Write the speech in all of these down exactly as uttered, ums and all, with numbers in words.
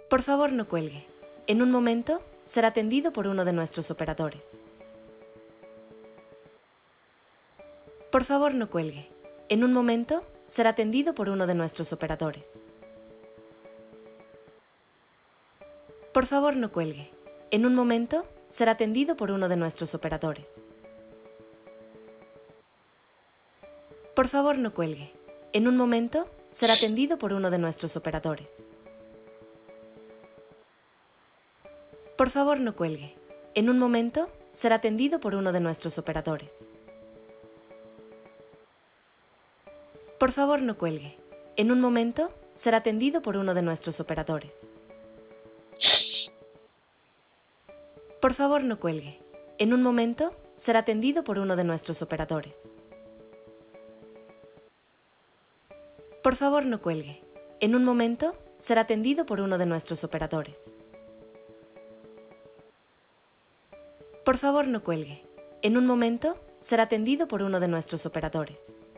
Por favor, no cuelgue. En un momento, será atendido por uno de nuestros operadores. Por favor, no cuelgue. En un momento, será atendido por uno de nuestros operadores. Por favor, no cuelgue. En un momento, será atendido por uno de nuestros operadores. Por favor, no cuelgue. En un momento, será atendido por uno de nuestros operadores. Por favor, no cuelgue. En un momento, será atendido por uno de nuestros operadores. Por favor, no cuelgue. En un momento, será atendido por uno de nuestros operadores. Por favor, no cuelgue. En un momento, será atendido por uno de nuestros operadores. Por favor, no cuelgue. En un momento, será atendido por uno de nuestros operadores. Por favor, no cuelgue. En un momento, será atendido por uno de nuestros operadores.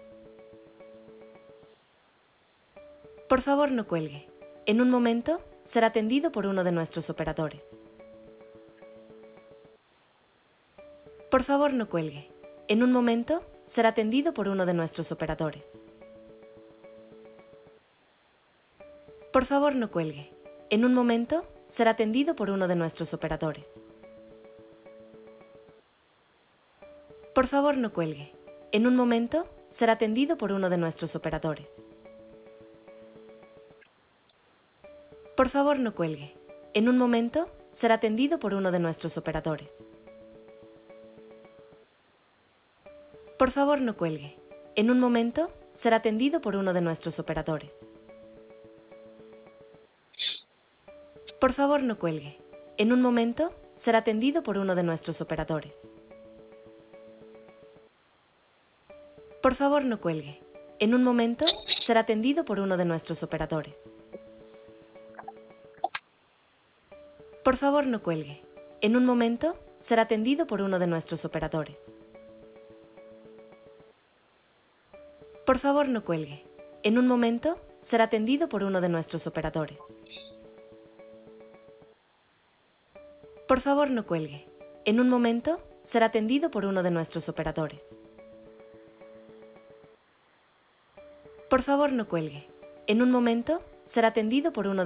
Por favor, no cuelgue. En un momento, será atendido por uno de nuestros operadores. Por favor, no cuelgue. En un momento, será atendido por uno de nuestros operadores. Por favor, no cuelgue. En un momento, será atendido por uno de nuestros operadores. Por favor, no cuelgue. En un momento, será atendido por uno de nuestros operadores. Por favor, no cuelgue. En un momento, será atendido por uno de nuestros operadores. Por favor, no cuelgue. En un momento, será atendido por uno de nuestros operadores. Por favor, no cuelgue. En un momento, será atendido por uno de nuestros operadores. Por favor, no cuelgue. En un momento, será atendido por uno de nuestros operadores. Por favor, no cuelgue. En un momento, será atendido por uno de nuestros operadores. Por favor, no cuelgue. En un momento, será atendido por uno de nuestros operadores. Por favor, no cuelgue. En un momento, será atendido por uno de nuestros operadores. Por favor, no cuelgue. En un momento, será atendido por uno de